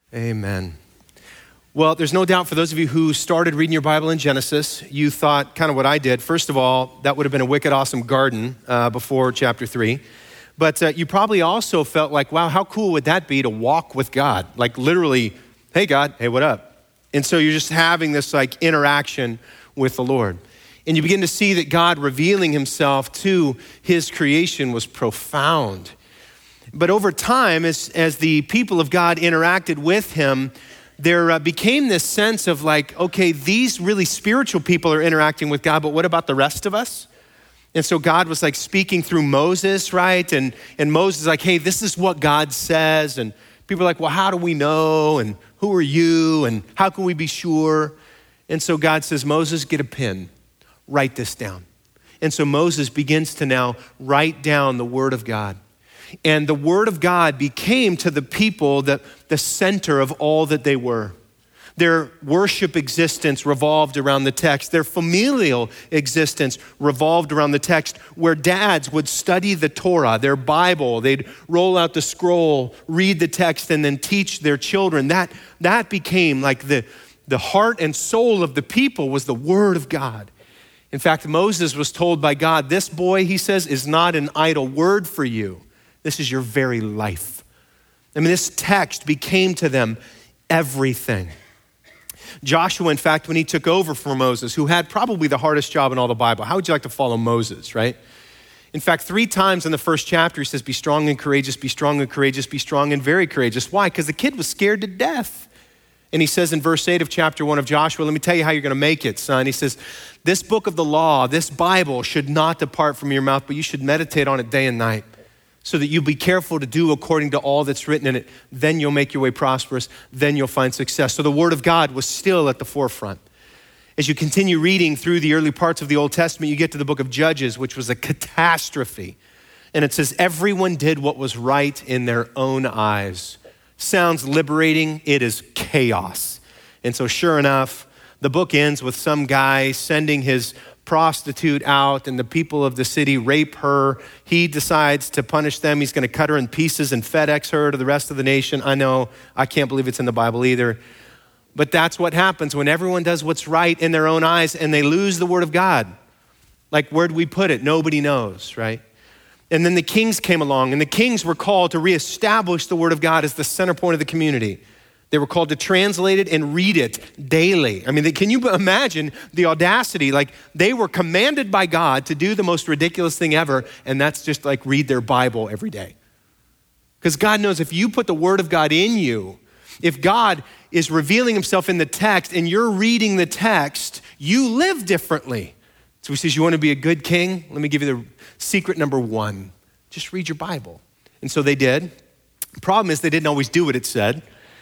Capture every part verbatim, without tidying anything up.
Amen. Well, there's no doubt for those of you who started reading your Bible in Genesis, you thought kind of what I did. First of all, that would have been a wicked awesome garden uh, before chapter three. But uh, you probably also felt like, wow, how cool would that be to walk with God? Like literally, hey God, hey, what up? And so you're just having this like interaction with the Lord. And you begin to see that God revealing himself to his creation was profound. But over time, as, as the people of God interacted with him, there uh, became this sense of like, okay, these really spiritual people are interacting with God, but what about the rest of us? And so God was like speaking through Moses, right? And, and Moses is like, hey, this is what God says. And people are like, well, how do we know? And who are you? And how can we be sure? And so God says, Moses, get a pen, write this down. And so Moses begins to now write down the word of God. And the word of God became to the people the, the center of all that they were. Their worship existence revolved around the text. Their familial existence revolved around the text, where dads would study the Torah, their Bible. They'd roll out the scroll, read the text, and then teach their children. That, that became like the, the heart and soul of the people was the word of God. In fact, Moses was told by God, this boy, he says, is not an idle word for you. This is your very life. I mean, this text became to them everything. Joshua, in fact, when he took over for Moses, who had probably the hardest job in all the Bible, how would you like to follow Moses, right? In fact, three times in the first chapter, he says, be strong and courageous, be strong and courageous, be strong and very courageous. Why? Because the kid was scared to death. And he says in verse eight of chapter one of Joshua, let me tell you how you're going to make it, son. He says, this book of the law, this Bible should not depart from your mouth, but you should meditate on it day and night, so that you'll be careful to do according to all that's written in it. Then you'll make your way prosperous. Then you'll find success. So the word of God was still at the forefront. As you continue reading through the early parts of the Old Testament, you get to the book of Judges, which was a catastrophe. And it says, everyone did what was right in their own eyes. Sounds liberating. It is chaos. And so sure enough, the book ends with some guy sending his prostitute out, and the people of the city rape her. He decides to punish them. He's going to cut her in pieces and FedEx her to the rest of the nation. I know, I can't believe it's in the Bible either. But that's what happens when everyone does what's right in their own eyes and they lose the word of God. Like, where do we put it? Nobody knows, right? And then the kings came along, and the kings were called to reestablish the word of God as the center point of the community. They were called to translate it and read it daily. I mean, can you imagine the audacity? Like, they were commanded by God to do the most ridiculous thing ever, and that's just like read their Bible every day. Because God knows if you put the word of God in you, if God is revealing himself in the text and you're reading the text, you live differently. So he says, you want to be a good king? Let me give you the secret number one. Just read your Bible. And so they did. The problem is they didn't always do what it said.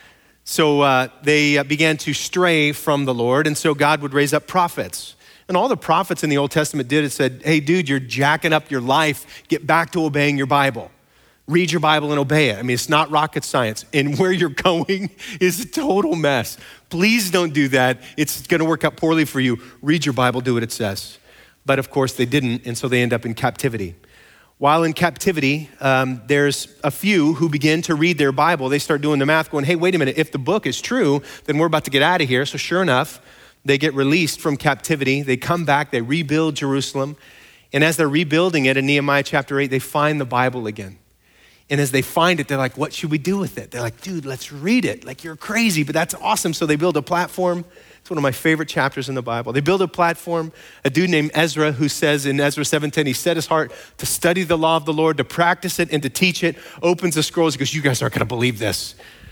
So uh, they uh, began to stray from the Lord, and so God would raise up prophets. And all the prophets in the Old Testament did, it said, hey, dude, you're jacking up your life. Get back to obeying your Bible. Read your Bible and obey it. I mean, it's not rocket science. And where you're going is a total mess. Please don't do that. It's going to work out poorly for you. Read your Bible, do what it says. But of course they didn't, and so they end up in captivity. While in captivity, um, there's a few who begin to read their Bible. They start doing the math going, hey, wait a minute. If the book is true, then we're about to get out of here. So sure enough, they get released from captivity. They come back, they rebuild Jerusalem. And as they're rebuilding it in Nehemiah chapter eight, they find the Bible again. And as they find it, they're like, what should we do with it? They're like, dude, let's read it. Like, you're crazy, but that's awesome. So they build a platform. It's one of my favorite chapters in the Bible. They build a platform. A dude named Ezra, who says in Ezra seven ten, he set his heart to study the law of the Lord, to practice it and to teach it, opens the scrolls. He goes, you guys aren't gonna believe this.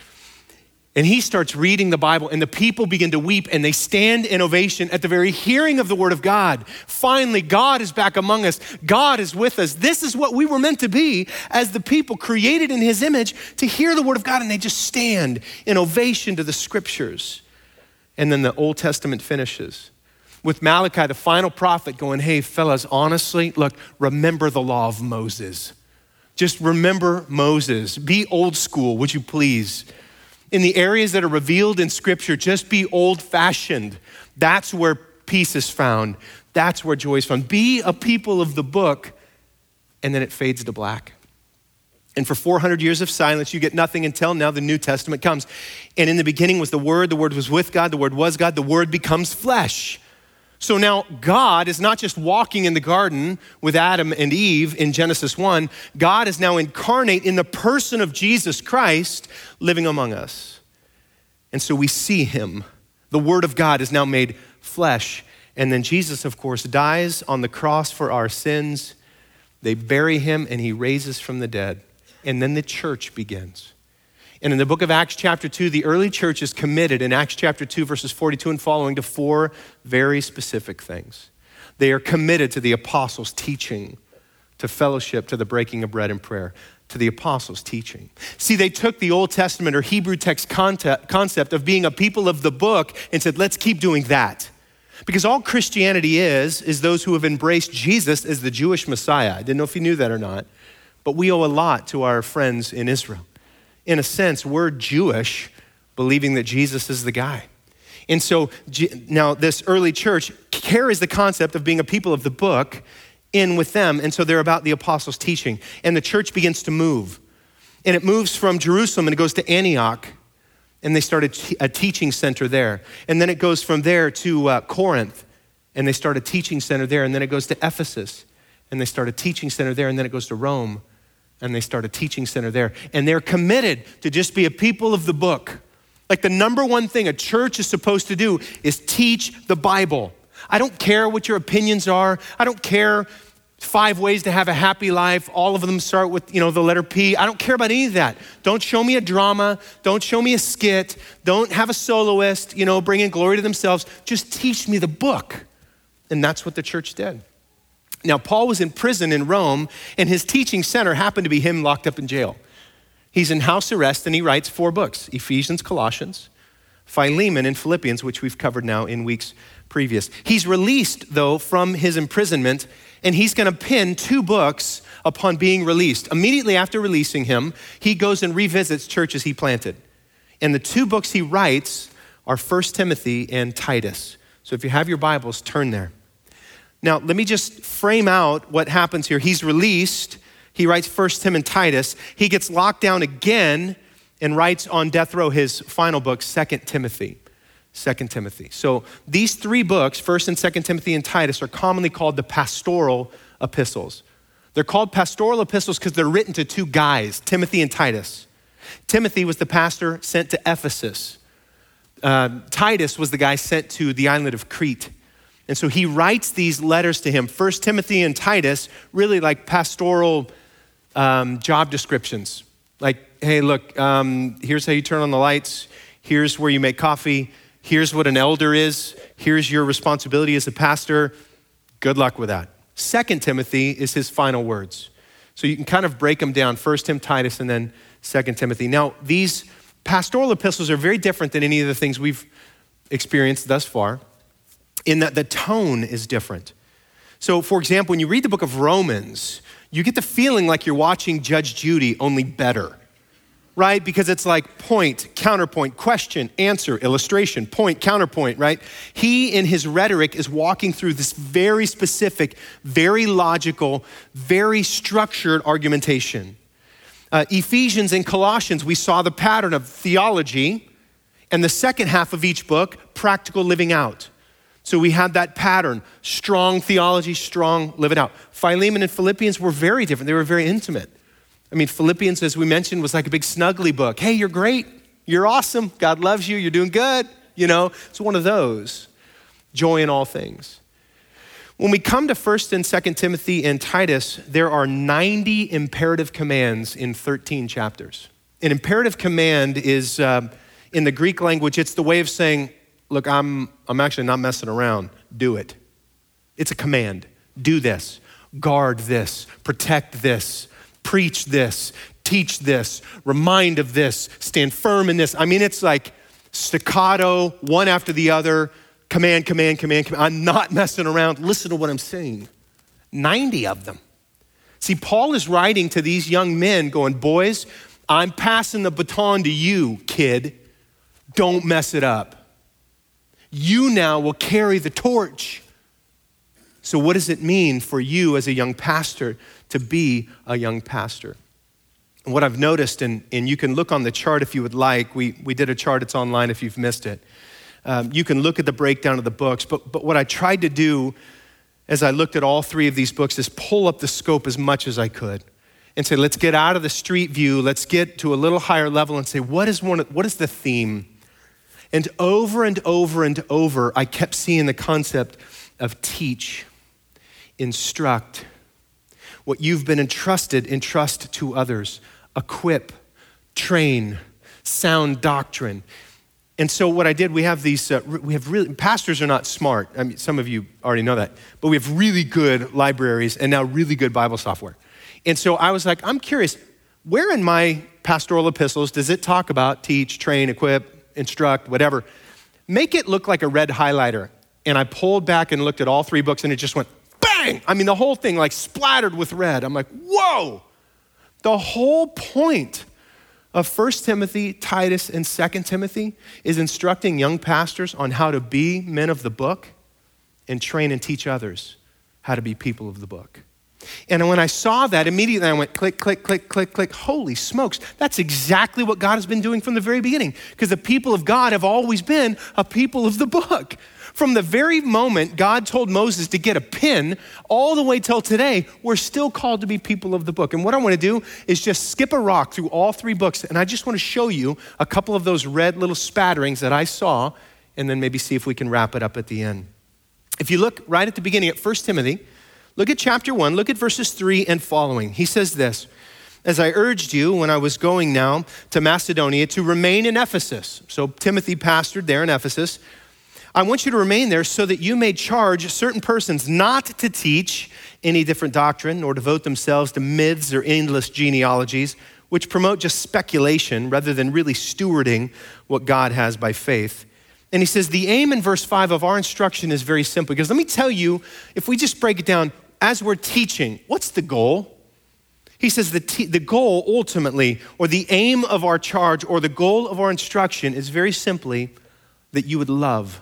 And he starts reading the Bible, and the people begin to weep, and they stand in ovation at the very hearing of the word of God. Finally, God is back among us. God is with us. This is what we were meant to be as the people created in his image, to hear the word of God, and they just stand in ovation to the scriptures. And then the Old Testament finishes with Malachi, the final prophet, going, hey, fellas, honestly, look, remember the law of Moses. Just remember Moses. Be old school, would you please? In the areas that are revealed in scripture, just be old-fashioned. That's where peace is found. That's where joy is found. Be a people of the book, and then it fades to black. And for four hundred years of silence, you get nothing until now the New Testament comes. And in the beginning was the Word, the Word was with God, the Word was God, the Word becomes flesh. So now God is not just walking in the garden with Adam and Eve in Genesis one. God is now incarnate in the person of Jesus Christ living among us. And so we see him. The Word of God is now made flesh. And then Jesus, of course, dies on the cross for our sins. They bury him and he raises from the dead. And then the church begins. And in the book of Acts chapter two, the early church is committed in Acts chapter two, verses forty-two and following to four very specific things. They are committed to the apostles' teaching, to fellowship, to the breaking of bread and prayer, to the apostles' teaching. See, they took the Old Testament or Hebrew text concept of being a people of the book and said, let's keep doing that. Because all Christianity is, is those who have embraced Jesus as the Jewish Messiah. I didn't know if you knew that or not, but we owe a lot to our friends in Israel. In a sense, we're Jewish, believing that Jesus is the guy. And so now this early church carries the concept of being a people of the book in with them. And so they're about the apostles' teaching. And the church begins to move. And it moves from Jerusalem and it goes to Antioch. And they start a, a teaching center there. And then it goes from there to uh, Corinth. And they start a teaching center there. And then it goes to Ephesus. And they start a teaching center there. And then it goes to Rome. And they start a teaching center there. And they're committed to just be a people of the book. Like the number one thing a church is supposed to do is teach the Bible. I don't care what your opinions are. I don't care five ways to have a happy life. All of them start with, you know, the letter P. I don't care about any of that. Don't show me a drama. Don't show me a skit. Don't have a soloist, you know, bringing glory to themselves. Just teach me the book. And that's what the church did. Now, Paul was in prison in Rome, and his teaching center happened to be him locked up in jail. He's in house arrest, and he writes four books, Ephesians, Colossians, Philemon, and Philippians, which we've covered now in weeks previous. He's released, though, from his imprisonment, and he's going to pen two books upon being released. Immediately after releasing him, he goes and revisits churches he planted. And the two books he writes are First Timothy and Titus. So if you have your Bibles, turn there. Now, let me just frame out what happens here. He's released. He writes First Timothy and Titus. He gets locked down again and writes on death row his final book, Second Timothy. Second Timothy. So these three books, First and Second Timothy and Titus, are commonly called the pastoral epistles. They're called pastoral epistles because they're written to two guys, Timothy and Titus. Timothy was the pastor sent to Ephesus. Uh, Titus was the guy sent to the island of Crete. And so he writes these letters to him, First Timothy and Titus, really like pastoral um, job descriptions. Like, hey, look, um, here's how you turn on the lights. Here's where you make coffee. Here's what an elder is. Here's your responsibility as a pastor. Good luck with that. Second Timothy is his final words. So you can kind of break them down, First Timothy, Titus, and then Second Timothy. Now, these pastoral epistles are very different than any of the things we've experienced thus far, in that the tone is different. So for example, when you read the book of Romans, you get the feeling like you're watching Judge Judy, only better, right? Because it's like point, counterpoint, question, answer, illustration, point, counterpoint, right? He in his rhetoric is walking through this very specific, very logical, very structured argumentation. Uh, Ephesians and Colossians, we saw the pattern of theology, and the second half of each book, practical living out. So we had that pattern, strong theology, strong live it out. Philemon and Philippians were very different. They were very intimate. I mean, Philippians, as we mentioned, was like a big snuggly book. Hey, you're great. You're awesome. God loves you. You're doing good. You know, it's one of those. Joy in all things. When we come to First and Second Timothy and Titus, there are ninety imperative commands in thirteen chapters. An imperative command is, uh, in the Greek language, it's the way of saying, look, I'm I'm actually not messing around. Do it. It's a command. Do this. Guard this. Protect this. Preach this. Teach this. Remind of this. Stand firm in this. I mean, it's like staccato, one after the other. Command, command, command, command. I'm not messing around. Listen to what I'm saying. ninety of them. See, Paul is writing to these young men going, boys, I'm passing the baton to you, kid. Don't mess it up. You now will carry the torch. So what does it mean for you as a young pastor to be a young pastor? And what I've noticed, and, and you can look on the chart if you would like, we, we did a chart, it's online if you've missed it. Um, you can look at the breakdown of the books, but, but what I tried to do as I looked at all three of these books is pull up the scope as much as I could and say, let's get out of the street view, let's get to a little higher level and say, what is one? What is the theme? And over and over and over, I kept seeing the concept of teach, instruct. What you've been entrusted, entrust to others. Equip, train, sound doctrine. And so what I did, we have these, uh, we have really, pastors are not smart. I mean, some of you already know that, but we have really good libraries and now really good Bible software. And so I was like, I'm curious, where in my pastoral epistles does it talk about teach, train, equip, instruct, whatever? Make it look like a red highlighter. And I pulled back and looked at all three books and it just went bang. I mean, the whole thing like splattered with red. I'm like, whoa. The whole point of First Timothy, Titus, and Second Timothy is instructing young pastors on how to be men of the book and train and teach others how to be people of the book. And when I saw that, immediately I went click, click, click, click, click. Holy smokes, that's exactly what God has been doing from the very beginning, because the people of God have always been a people of the book. From the very moment God told Moses to get a pen, all the way till today, we're still called to be people of the book. And what I want to do is just skip a rock through all three books, and I just want to show you a couple of those red little spatterings that I saw, and then maybe see if we can wrap it up at the end. If you look right at the beginning at First Timothy, look at chapter one, look at verses three and following. He says this, as I urged you when I was going now to Macedonia to remain in Ephesus. So Timothy pastored there in Ephesus. I want you to remain there so that you may charge certain persons not to teach any different doctrine or devote themselves to myths or endless genealogies, which promote just speculation rather than really stewarding what God has by faith. And he says the aim in verse five of our instruction is very simple, because let me tell you, if we just break it down, as we're teaching, what's the goal? He says the, te- the goal ultimately, or the aim of our charge, or the goal of our instruction is very simply that you would love.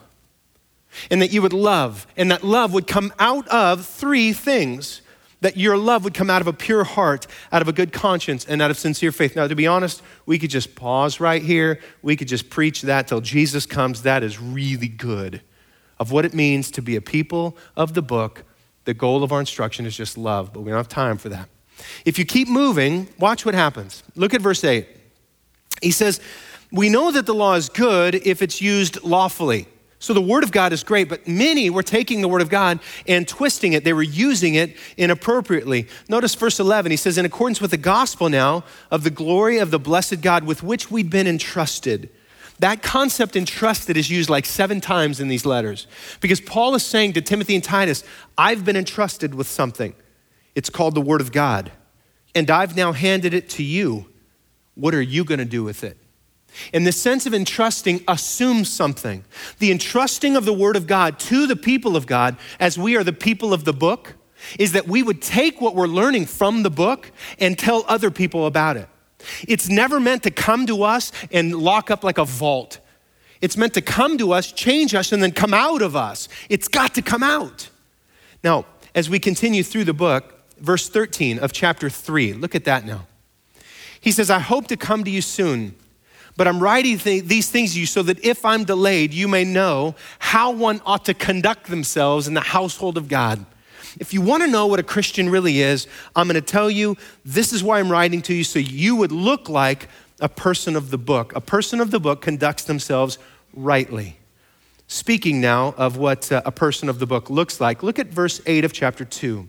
And that you would love, and that love would come out of three things. That your love would come out of a pure heart, out of a good conscience, and out of sincere faith. Now, to be honest, we could just pause right here. We could just preach that till Jesus comes. That is really good of what it means to be a people of the book. The goal of our instruction is just love, but we don't have time for that. If you keep moving, watch what happens. Look at verse eight. He says, we know that the law is good if it's used lawfully. So the word of God is great, but many were taking the word of God and twisting it. They were using it inappropriately. Notice verse eleven, he says, in accordance with the gospel now of the glory of the blessed God with which we'd been entrusted. That concept entrusted is used like seven times in these letters, because Paul is saying to Timothy and Titus, I've been entrusted with something. It's called the word of God, and I've now handed it to you. What are you going to do with it? And the sense of entrusting assumes something. The entrusting of the word of God to the people of God, as we are the people of the book, is that we would take what we're learning from the book and tell other people about it. It's never meant to come to us and lock up like a vault. It's meant to come to us, change us, and then come out of us. It's got to come out. Now, as we continue through the book, verse thirteen of chapter three, look at that now. He says, I hope to come to you soon. But I'm writing th- these things to you so that if I'm delayed, you may know how one ought to conduct themselves in the household of God. If you want to know what a Christian really is, I'm going to tell you, this is why I'm writing to you, so you would look like a person of the book. A person of the book conducts themselves rightly. Speaking now of what uh, a person of the book looks like, look at verse eight of chapter two.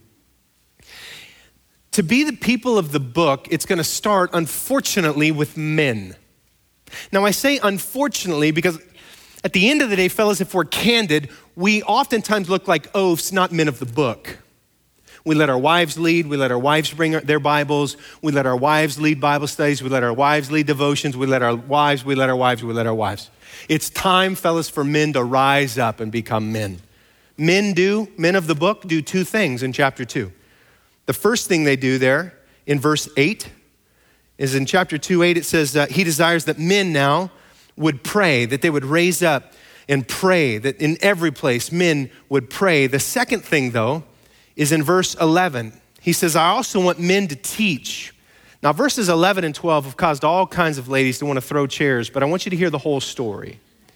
To be the people of the book, it's going to start, unfortunately, with men. Now, I say unfortunately because at the end of the day, fellas, if we're candid, we oftentimes look like oafs, not men of the book. We let our wives lead. We let our wives bring their Bibles. We let our wives lead Bible studies. We let our wives lead devotions. We let our wives, we let our wives, we let our wives. It's time, fellas, for men to rise up and become men. Men do, men of the book do two things in chapter two. The first thing they do there in verse eight is in chapter two, eight, it says, uh, he desires that men now would pray, that they would raise up and pray, that in every place men would pray. The second thing, though, is in verse eleven. He says, I also want men to teach. Now, verses eleven and twelve have caused all kinds of ladies to want to throw chairs, but I want you to hear the whole story.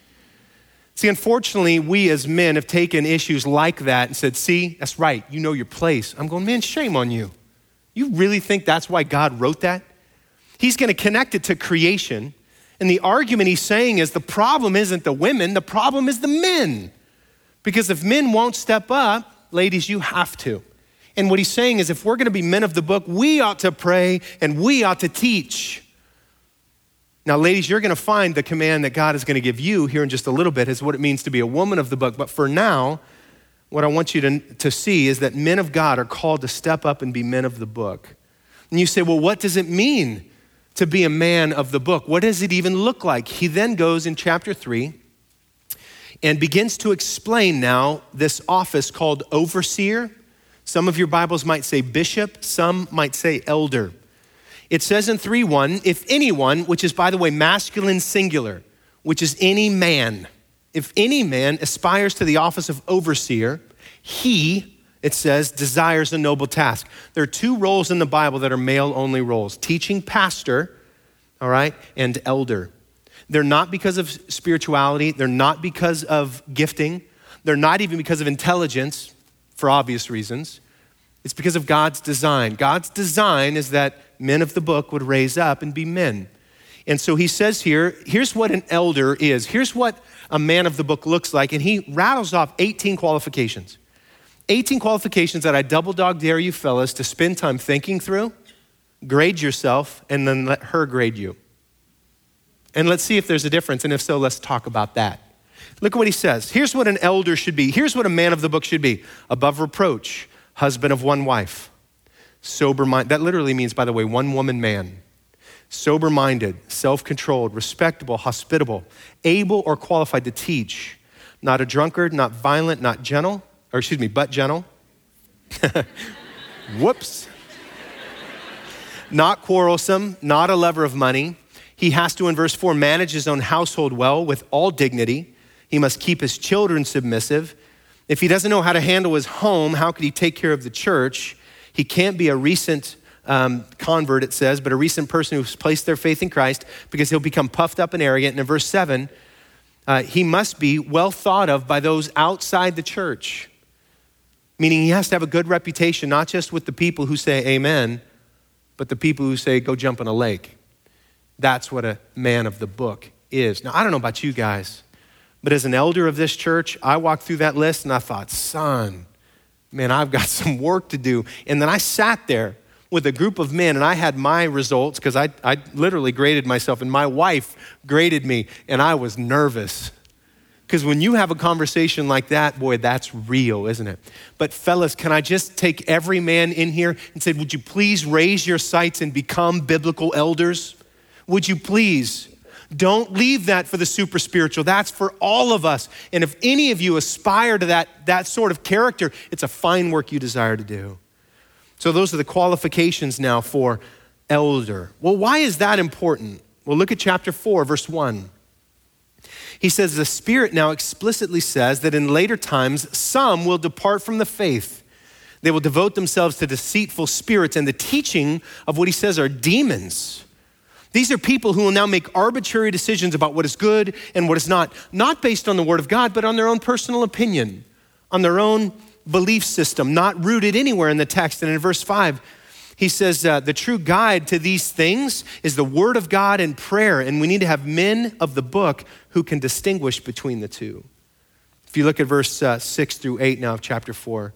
See, unfortunately, we as men have taken issues like that and said, see, that's right, you know your place. I'm going, man, shame on you. You really think that's why God wrote that? He's going to connect it to creation. And the argument he's saying is the problem isn't the women, the problem is the men. Because if men won't step up, ladies, you have to. And what he's saying is if we're going to be men of the book, we ought to pray and we ought to teach. Now, ladies, you're going to find the command that God is going to give you here in just a little bit is what it means to be a woman of the book. But for now, what I want you to, to see is that men of God are called to step up and be men of the book. And you say, well, what does it mean to be a man of the book? What does it even look like? He then goes in chapter three and begins to explain now this office called overseer. Some of your Bibles might say bishop, some might say elder. It says in three one, if anyone, which is, by the way, masculine singular, which is any man, if any man aspires to the office of overseer, he, it says, desires a noble task. There are two roles in the Bible that are male-only roles, teaching pastor, all right, and elder. They're not because of spirituality. They're not because of gifting. They're not even because of intelligence, for obvious reasons. It's because of God's design. God's design is that men of the book would raise up and be men. And so he says here, here's what an elder is. Here's what a man of the book looks like. And he rattles off eighteen qualifications. eighteen qualifications that I double dog dare you fellas to spend time thinking through, grade yourself, and then let her grade you. And let's see if there's a difference. And if so, let's talk about that. Look at what he says. Here's what an elder should be. Here's what a man of the book should be. Above reproach, husband of one wife. Sober-minded, that literally means, by the way, one woman man. Sober-minded, self-controlled, respectable, hospitable, able or qualified to teach. Not a drunkard, not violent, not gentle, or excuse me, but gentle. Whoops. Not quarrelsome, not a lover of money. He has to, in verse four, manage his own household well with all dignity. He must keep his children submissive. If he doesn't know how to handle his home, how could he take care of the church? He can't be a recent um, convert, it says, but a recent person who's placed their faith in Christ because he'll become puffed up and arrogant. And in verse seven, uh, he must be well thought of by those outside the church, meaning he has to have a good reputation, not just with the people who say amen, but the people who say go jump in a lake. That's what a man of the book is. Now, I don't know about you guys, but as an elder of this church, I walked through that list and I thought, son, man, I've got some work to do. And then I sat there with a group of men and I had my results because I, I literally graded myself and my wife graded me and I was nervous. Because when you have a conversation like that, boy, that's real, isn't it? But fellas, can I just take every man in here and say, would you please raise your sights and become biblical elders? Would you please? Don't leave that for the super spiritual. That's for all of us. And if any of you aspire to that, that sort of character, it's a fine work you desire to do. So those are the qualifications now for elder. Well, why is that important? Well, look at chapter four, verse one. He says, the Spirit now explicitly says that in later times, some will depart from the faith. They will devote themselves to deceitful spirits and the teaching of what he says are demons. These are people who will now make arbitrary decisions about what is good and what is not, not based on the word of God, but on their own personal opinion, on their own belief system, not rooted anywhere in the text. And in verse five, he says, uh, the true guide to these things is the word of God and prayer. And we need to have men of the book who can distinguish between the two. If you look at verse uh, six through eight now of chapter four,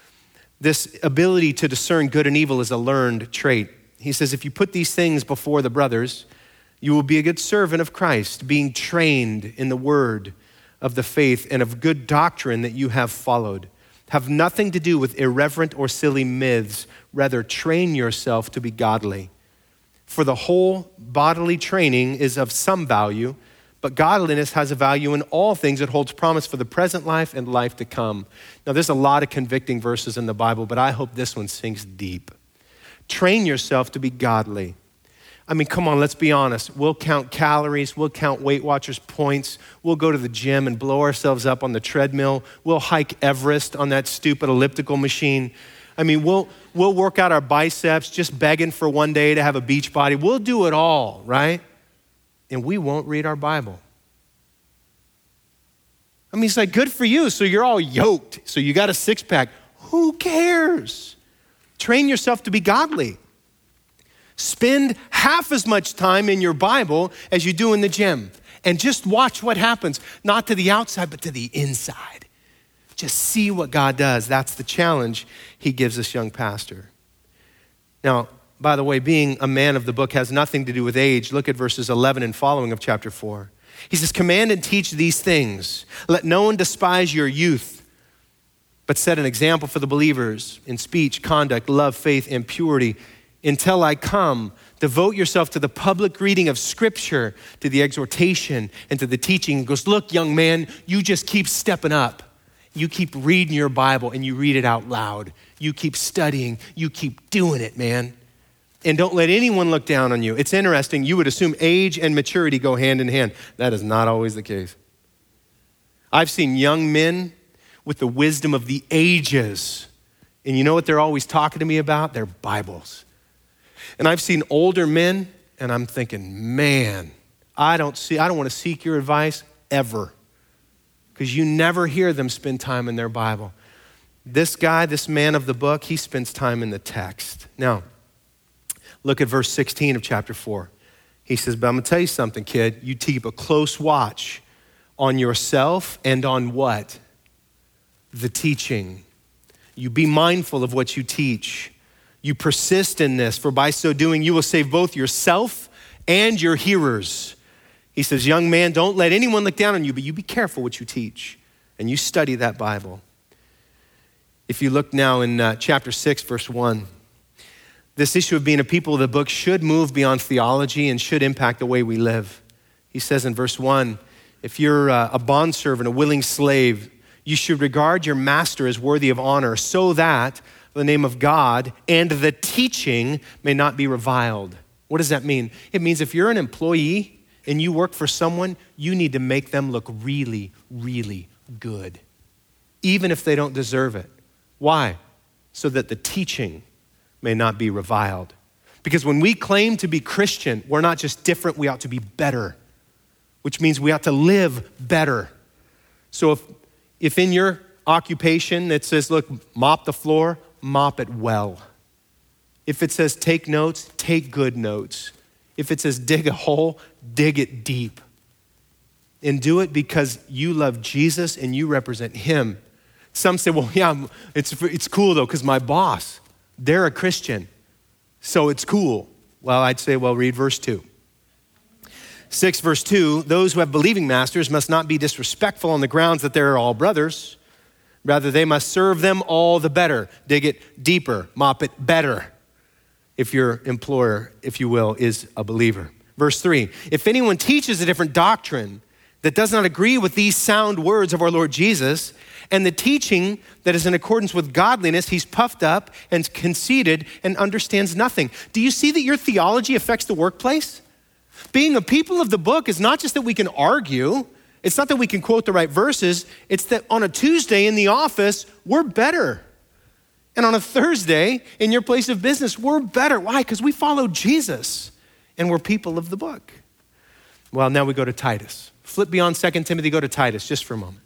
this ability to discern good and evil is a learned trait. He says, if you put these things before the brothers, you will be a good servant of Christ, being trained in the word of the faith and of good doctrine that you have followed. Have nothing to do with irreverent or silly myths. Rather, train yourself to be godly. For the whole bodily training is of some value, but godliness has a value in all things. It holds promise for the present life and life to come. Now, there's a lot of convicting verses in the Bible, but I hope this one sinks deep. Train yourself to be godly. I mean, come on, let's be honest. We'll count calories. We'll count Weight Watchers points. We'll go to the gym and blow ourselves up on the treadmill. We'll hike Everest on that stupid elliptical machine. I mean, we'll, we'll work out our biceps just begging for one day to have a beach body. We'll do it all, right? And we won't read our Bible. I mean, it's like, good for you. So you're all yoked. So you got a six pack. Who cares? Train yourself to be godly. Spend half as much time in your Bible as you do in the gym. And just watch what happens, not to the outside, but to the inside. Just see what God does. That's the challenge he gives this young pastor. Now, by the way, being a man of the book has nothing to do with age. Look at verses eleven and following of chapter four. He says, command and teach these things. Let no one despise your youth, but set an example for the believers in speech, conduct, love, faith, and purity. Until I come, devote yourself to the public reading of Scripture, to the exhortation, and to the teaching. He goes, look, young man, you just keep stepping up. You keep reading your Bible and you read it out loud. You keep studying. You keep doing it, man. And don't let anyone look down on you. It's interesting. You would assume age and maturity go hand in hand. That is not always the case. I've seen young men with the wisdom of the ages. And you know what they're always talking to me about? Their Bibles. And I've seen older men, and I'm thinking, man, I don't see, I don't want to seek your advice ever. Because you never hear them spend time in their Bible. This guy, this man of the book, he spends time in the text. Now, look at verse sixteen of chapter four. He says, but I'm going to tell you something, kid. You keep a close watch on yourself and on what? The teaching. You be mindful of what you teach. You persist in this, for by so doing, you will save both yourself and your hearers. He says, young man, don't let anyone look down on you, but you be careful what you teach and you study that Bible. If you look now in uh, chapter six, verse one, this issue of being a people of the book should move beyond theology and should impact the way we live. He says in verse one, if you're uh, a bondservant, a willing slave, you should regard your master as worthy of honor so that the name of God and the teaching may not be reviled. What does that mean? It means if you're an employee and you work for someone, you need to make them look really, really good, even if they don't deserve it. Why? So that the teaching may not be reviled. Because when we claim to be Christian, we're not just different, we ought to be better, which means we ought to live better. So if, if in your occupation it says, look, mop the floor, mop it well. If it says take notes, take good notes. If it says dig a hole, dig it deep. And do it because you love Jesus and you represent him. Some say, well, yeah, it's, it's cool though, because my boss, they're a Christian, so it's cool. Well, I'd say, well, read verse two. Six, verse two, those who have believing masters must not be disrespectful on the grounds that they're all brothers. Rather, they must serve them all the better. Dig it deeper, mop it better, if your employer, if you will, is a believer. Verse three, if anyone teaches a different doctrine that does not agree with these sound words of our Lord Jesus, and the teaching that is in accordance with godliness, he's puffed up and conceited and understands nothing. Do you see that your theology affects the workplace? Being a people of the book is not just that we can argue. It's not that we can quote the right verses. It's that on a Tuesday in the office, we're better. And on a Thursday in your place of business, we're better. Why? Because we follow Jesus and we're people of the book. Well, now we go to Titus. Flip beyond Second Timothy, go to Titus just for a moment.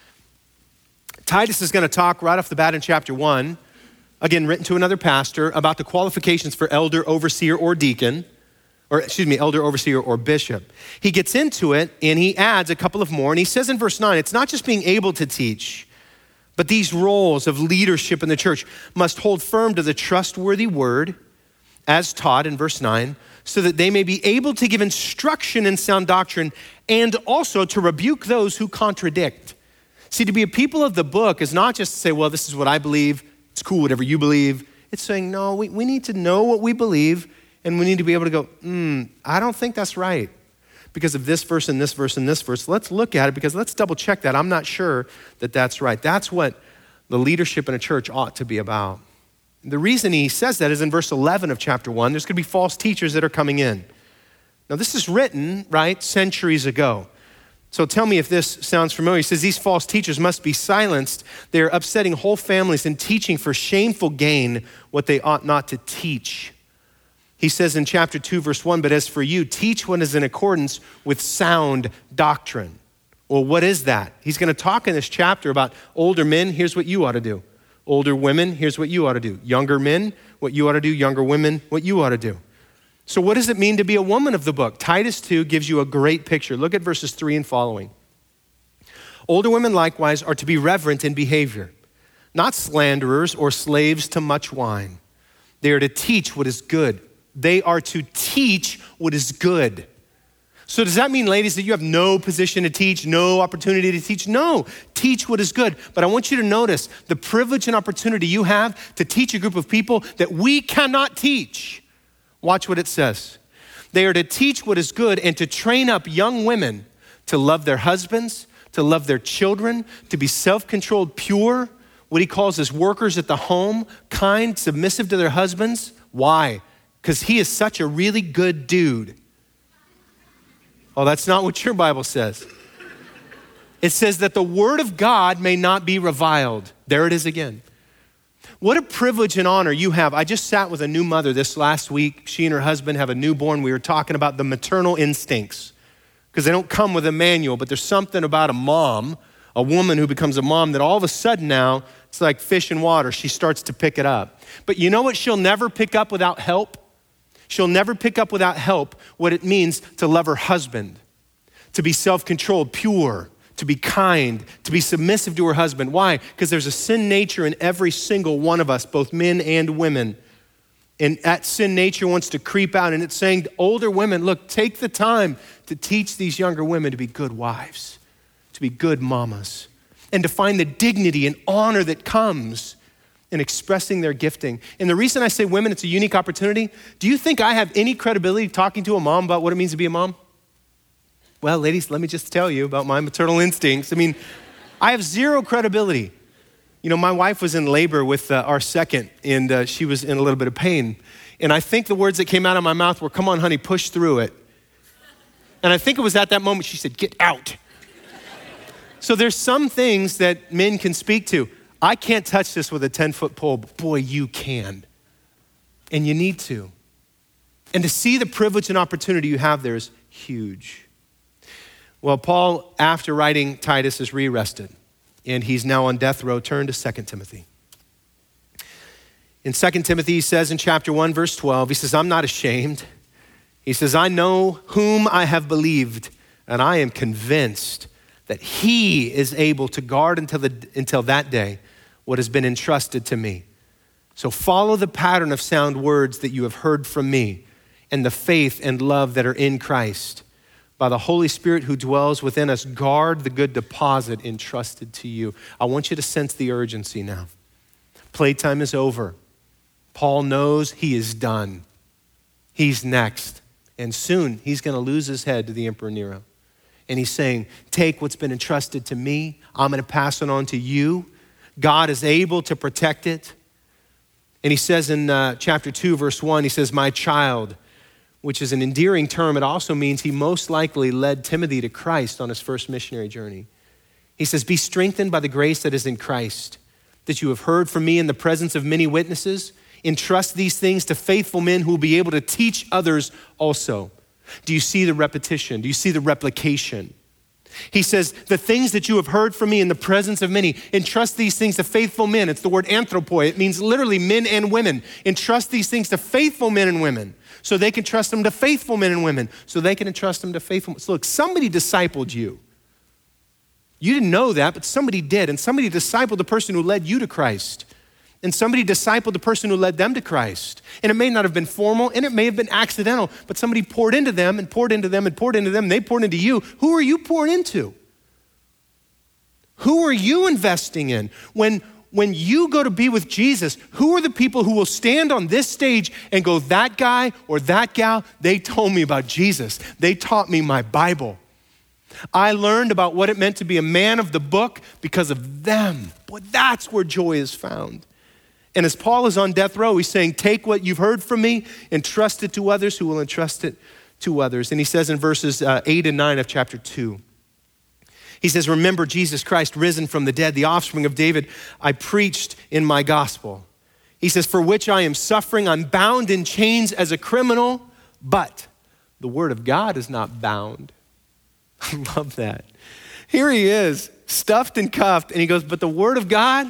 Titus is going to talk right off the bat in chapter one, again, written to another pastor, about the qualifications for elder, overseer, or deacon, or excuse me, elder, overseer, or bishop. He gets into it and he adds a couple of more. And he says in verse nine, it's not just being able to teach, but these roles of leadership in the church must hold firm to the trustworthy word as taught in verse nine, so that they may be able to give instruction in sound doctrine and also to rebuke those who contradict. See, to be a people of the book is not just to say, well, this is what I believe. It's cool, whatever you believe. It's saying, no, we, we need to know what we believe. And we need to be able to go, hmm, I don't think that's right because of this verse and this verse and this verse. Let's look at it because let's double check that. I'm not sure that that's right. That's what the leadership in a church ought to be about. The reason he says that is in verse eleven of chapter one. There's going to be false teachers that are coming in. Now, this is written, right, centuries ago. So tell me if this sounds familiar. He says, these false teachers must be silenced. They are upsetting whole families and teaching for shameful gain what they ought not to teach. He says in chapter two, verse one, but as for you, teach what is in accordance with sound doctrine. Well, what is that? He's going to talk in this chapter about older men. Here's what you ought to do. Older women, here's what you ought to do. Younger men, what you ought to do. Younger women, what you ought to do. So what does it mean to be a woman of the book? Titus two gives you a great picture. Look at verses three and following. Older women likewise are to be reverent in behavior, not slanderers or slaves to much wine. They are to teach what is good. They are to teach what is good. So does that mean, ladies, that you have no position to teach, no opportunity to teach? No, teach what is good. But I want you to notice the privilege and opportunity you have to teach a group of people that we cannot teach. Watch what it says. They are to teach what is good and to train up young women to love their husbands, to love their children, to be self-controlled, pure, what he calls as workers at the home, kind, submissive to their husbands. Why? Because he is such a really good dude. Oh, that's not what your Bible says. It says that the word of God may not be reviled. There it is again. What a privilege and honor you have. I just sat with a new mother this last week. She and her husband have a newborn. We were talking about the maternal instincts because they don't come with a manual, but there's something about a mom, a woman who becomes a mom that all of a sudden now, it's like fish in water. She starts to pick it up. But you know what she'll never pick up without help? She'll never pick up without help what it means to love her husband, to be self-controlled, pure, to be kind, to be submissive to her husband. Why? Because there's a sin nature in every single one of us, both men and women. And that sin nature wants to creep out, and it's saying to older women, look, take the time to teach these younger women to be good wives, to be good mamas, and to find the dignity and honor that comes in expressing their gifting. And the reason I say women, it's a unique opportunity. Do you think I have any credibility talking to a mom about what it means to be a mom? Well, ladies, let me just tell you about my maternal instincts. I mean, I have zero credibility. You know, my wife was in labor with uh, our second, and uh, she was in a little bit of pain. And I think the words that came out of my mouth were, come on, honey, push through it. And I think it was at that moment she said, get out. So there's some things that men can speak to. I can't touch this with a ten-foot pole, but boy, you can. And you need to. And to see the privilege and opportunity you have there is huge. Well, Paul, after writing Titus, is rearrested, and he's now on death row. Turn to Second Timothy. In Second Timothy, he says in chapter one, verse twelve, he says, I'm not ashamed. He says, I know whom I have believed, and I am convinced that he is able to guard until, the, until that day what has been entrusted to me. So follow the pattern of sound words that you have heard from me and the faith and love that are in Christ. By the Holy Spirit who dwells within us, guard the good deposit entrusted to you. I want you to sense the urgency now. Playtime is over. Paul knows he is done. He's next. And soon he's going to lose his head to the Emperor Nero. And he's saying, take what's been entrusted to me. I'm going to pass it on to you. God is able to protect it. And he says in uh, chapter two, verse one, he says, my child, which is an endearing term. It also means he most likely led Timothy to Christ on his first missionary journey. He says, be strengthened by the grace that is in Christ, that you have heard from me in the presence of many witnesses. Entrust these things to faithful men who will be able to teach others also. Do you see the repetition? Do you see the replication? He says, the things that you have heard from me in the presence of many, entrust these things to faithful men. It's the word anthropoi. It means literally men and women. Entrust these things to faithful men and women so they can trust them to faithful men and women so they can entrust them to faithful. So look, somebody discipled you. You didn't know that, but somebody did. And somebody discipled the person who led you to Christ. And somebody discipled the person who led them to Christ. And it may not have been formal, and it may have been accidental, but somebody poured into them and poured into them and poured into them, and they poured into you. Who are you pouring into? Who are you investing in? When, when you go to be with Jesus, who are the people who will stand on this stage and go, that guy or that gal, they told me about Jesus. They taught me my Bible. I learned about what it meant to be a man of the book because of them. Boy, that's where joy is found. And as Paul is on death row, he's saying, take what you've heard from me, entrust it to others who will entrust it to others. And he says in verses uh, eight and nine of chapter two, He says, remember Jesus Christ risen from the dead, the offspring of David, I preached in my gospel. He says, for which I am suffering, I'm bound in chains as a criminal, but the word of God is not bound. I love that. Here he is, stuffed and cuffed, and he goes, but the word of God,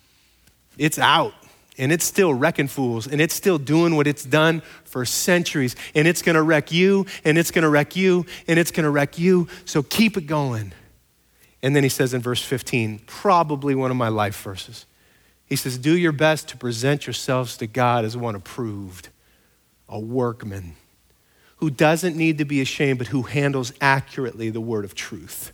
it's out, and it's still wrecking fools, and it's still doing what it's done for centuries, and it's gonna wreck you, and it's gonna wreck you, and it's gonna wreck you, so keep it going. And then he says in verse fifteen, probably one of my life verses, he says, do your best to present yourselves to God as one approved, a workman who doesn't need to be ashamed, but who handles accurately the word of truth.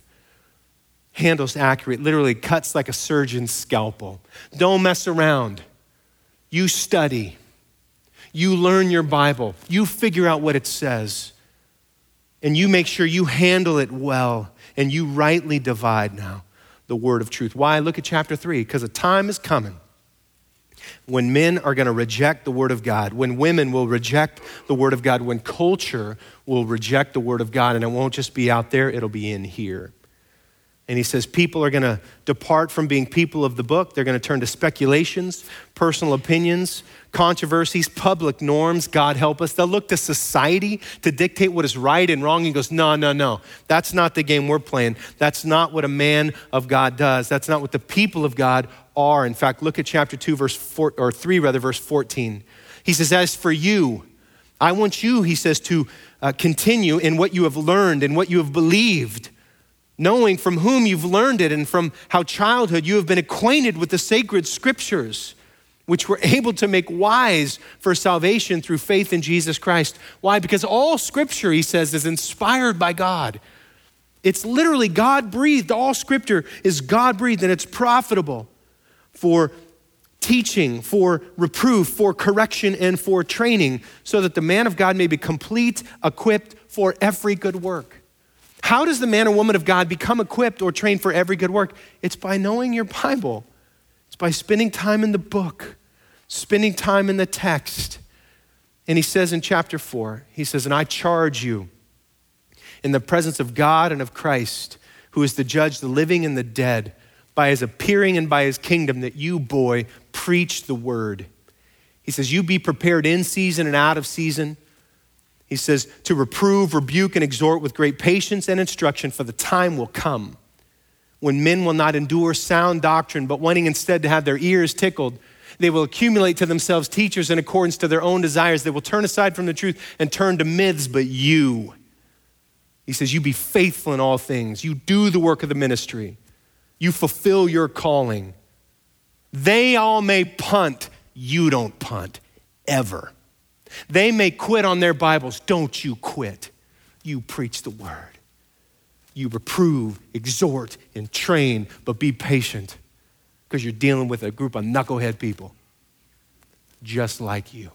Handles accurate, literally cuts like a surgeon's scalpel. Don't mess around. You study. You learn your Bible. You figure out what it says. And you make sure you handle it well and you rightly divide now the word of truth. Why? Look at chapter three, because a time is coming when men are going to reject the word of God, when women will reject the word of God, when culture will reject the word of God, and it won't just be out there, it'll be in here. And he says people are going to depart from being people of the book. They're going to turn to speculations, personal opinions, controversies, public norms. God help us. They'll look to society to dictate what is right and wrong. He goes, no, no, no. That's not the game we're playing. That's not what a man of God does. That's not what the people of God are. In fact, look at chapter two, verse four, or three, rather, verse fourteen. He says, as for you, I want you, he says, to uh, continue in what you have learned and what you have believed, knowing from whom you've learned it and from how childhood you have been acquainted with the sacred scriptures, which were able to make wise for salvation through faith in Jesus Christ. Why? Because all scripture, he says, is inspired by God. It's literally God-breathed. All scripture is God-breathed, and it's profitable for teaching, for reproof, for correction, and for training, so that the man of God may be complete, equipped for every good work. How does the man or woman of God become equipped or trained for every good work? It's by knowing your Bible. It's by spending time in the book, spending time in the text. And he says in chapter four, he says, and I charge you in the presence of God and of Christ, who is to judge the living and the dead, by his appearing and by his kingdom, that you, boy, preach the word. He says, you be prepared in season and out of season. He says, to reprove, rebuke, and exhort with great patience and instruction, for the time will come when men will not endure sound doctrine, but wanting instead to have their ears tickled, they will accumulate to themselves teachers in accordance to their own desires. They will turn aside from the truth and turn to myths, but you, he says, you be faithful in all things. You do the work of the ministry. You fulfill your calling. They all may punt. You don't punt, ever. They may quit on their Bibles. Don't you quit. You preach the word. You reprove, exhort, and train, but be patient, because you're dealing with a group of knucklehead people just like you.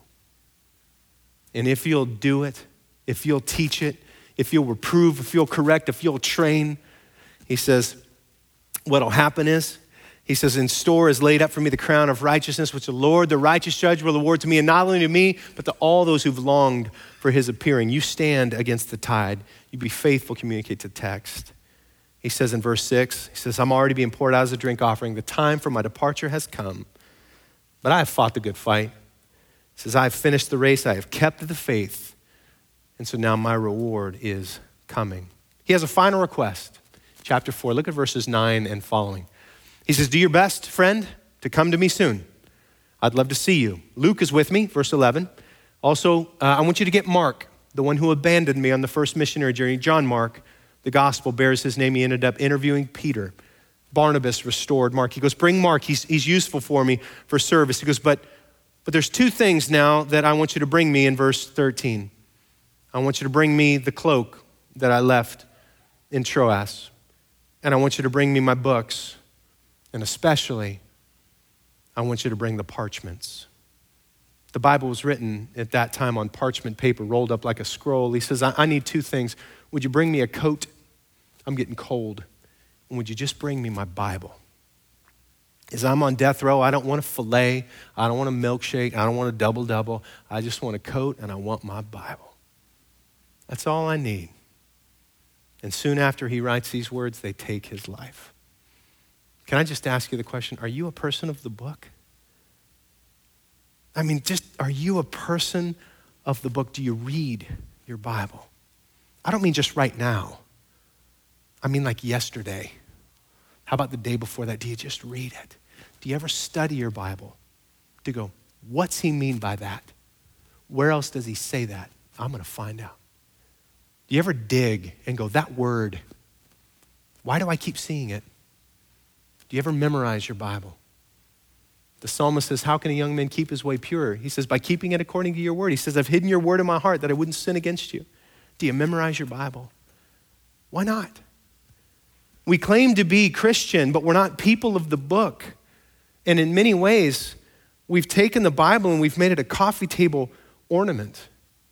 And if you'll do it, if you'll teach it, if you'll reprove, if you'll correct, if you'll train, he says, what'll happen is, he says, in store is laid up for me the crown of righteousness, which the Lord, the righteous judge, will award to me, and not only to me, but to all those who've longed for his appearing. You stand against the tide. You be faithful, communicate the text. He says in verse six, he says, I'm already being poured out as a drink offering. The time for my departure has come, but I have fought the good fight. He says, I have finished the race. I have kept the faith. And so now my reward is coming. He has a final request. Chapter four, look at verses nine and following. He says, do your best, friend, to come to me soon. I'd love to see you. Luke is with me, verse eleven. Also, uh, I want you to get Mark, the one who abandoned me on the first missionary journey. John Mark, the gospel bears his name. He ended up interviewing Peter. Barnabas restored Mark. He goes, bring Mark. He's, he's useful for me for service. He goes, but, but there's two things now that I want you to bring me in verse thirteen. I want you to bring me the cloak that I left in Troas. And I want you to bring me my books. And especially, I want you to bring the parchments. The Bible was written at that time on parchment paper, rolled up like a scroll. He says, I, I need two things. Would you bring me a coat? I'm getting cold. And would you just bring me my Bible? As I'm on death row, I don't want a filet. I don't want a milkshake. I don't want a double-double. I just want a coat and I want my Bible. That's all I need. And soon after he writes these words, they take his life. Can I just ask you the question, are you a person of the book? I mean, just, are you a person of the book? Do you read your Bible? I don't mean just right now. I mean like yesterday. How about the day before that? Do you just read it? Do you ever study your Bible to go, what's he mean by that? Where else does he say that? I'm going to find out. Do you ever dig and go, that word, why do I keep seeing it? Do you ever memorize your Bible? The psalmist says, how can a young man keep his way pure? He says, by keeping it according to your word. He says, I've hidden your word in my heart that I wouldn't sin against you. Do you memorize your Bible? Why not? We claim to be Christian, but we're not people of the book. And in many ways, we've taken the Bible and we've made it a coffee table ornament.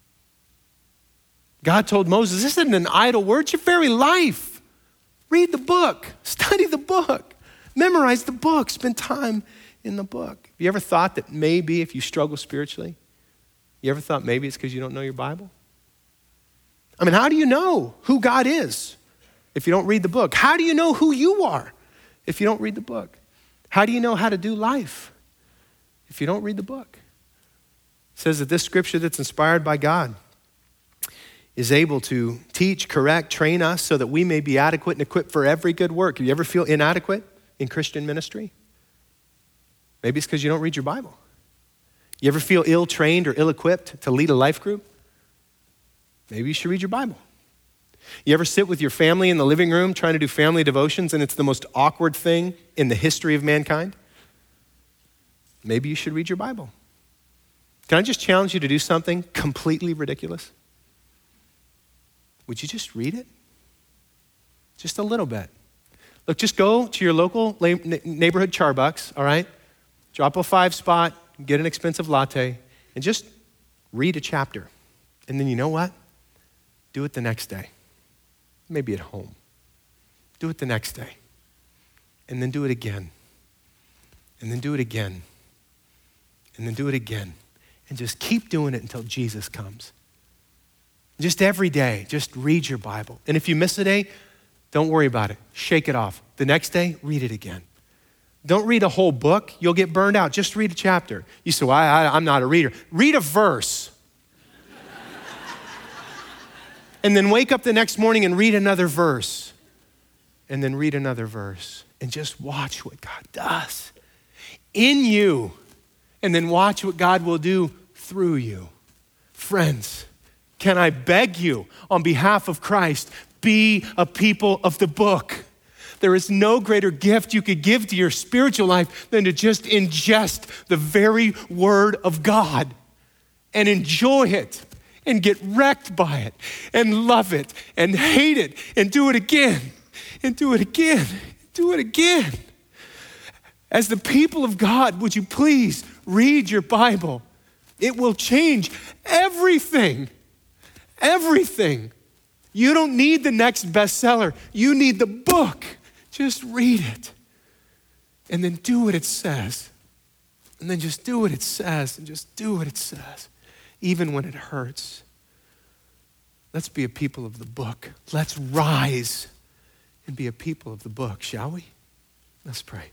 God told Moses, this isn't an idle word, it's your very life. Read the book, study the book, memorize the book, spend time in the book. Have you ever thought that maybe if you struggle spiritually, you ever thought maybe it's because you don't know your Bible? I mean, how do you know who God is if you don't read the book? How do you know who you are if you don't read the book? How do you know how to do life if you don't read the book? It says that this scripture that's inspired by God is able to teach, correct, train us so that we may be adequate and equipped for every good work. Do you ever feel inadequate in Christian ministry? Maybe it's because you don't read your Bible. You ever feel ill-trained or ill-equipped to lead a life group? Maybe you should read your Bible. You ever sit with your family in the living room trying to do family devotions and it's the most awkward thing in the history of mankind? Maybe you should read your Bible. Can I just challenge you to do something completely ridiculous? Would you just read it? Just a little bit. Look, just go to your local neighborhood Charbucks, all right? Drop a five spot, get an expensive latte, and just read a chapter. And then you know what? Do it the next day. Maybe at home. Do it the next day. And then do it again. And then do it again. And then do it again. And just keep doing it until Jesus comes. Just every day, just read your Bible. And if you miss a day, don't worry about it. Shake it off. The next day, read it again. Don't read a whole book. You'll get burned out. Just read a chapter. You say, well, I, I, I'm not a reader. Read a verse. And then wake up the next morning and read another verse. And then read another verse. And just watch what God does in you. And then watch what God will do through you. Friends, can I beg you on behalf of Christ, be a people of the book. There is no greater gift you could give to your spiritual life than to just ingest the very word of God and enjoy it and get wrecked by it and love it and hate it and do it again and do it again, and do it again. As the people of God, would you please read your Bible? It will change everything. Everything. You don't need the next bestseller. You need the book. Just read it. And then do what it says. And then just do what it says. And just do what it says. Even when it hurts. Let's be a people of the book. Let's rise and be a people of the book, shall we? Let's pray.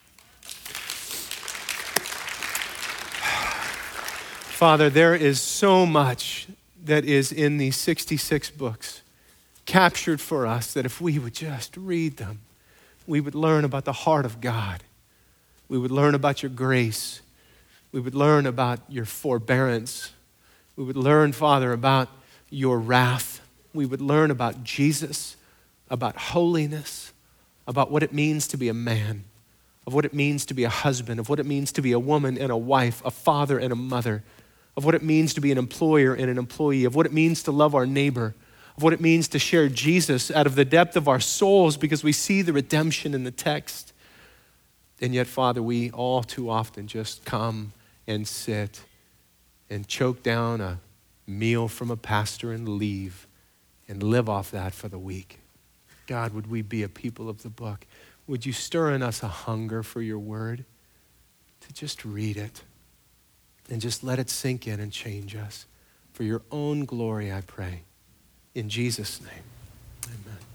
Father, there is so much that is in these sixty-six books captured for us that if we would just read them, we would learn about the heart of God. We would learn about your grace. We would learn about your forbearance. We would learn, Father, about your wrath. We would learn about Jesus, about holiness, about what it means to be a man, of what it means to be a husband, of what it means to be a woman and a wife, a father and a mother, of what it means to be an employer and an employee, of what it means to love our neighbor, of what it means to share Jesus out of the depth of our souls because we see the redemption in the text. And yet, Father, we all too often just come and sit and choke down a meal from a pastor and leave and live off that for the week. God, would we be a people of the book? Would you stir in us a hunger for your word to just read it? And just let it sink in and change us. For your own glory, I pray. In Jesus' name, amen.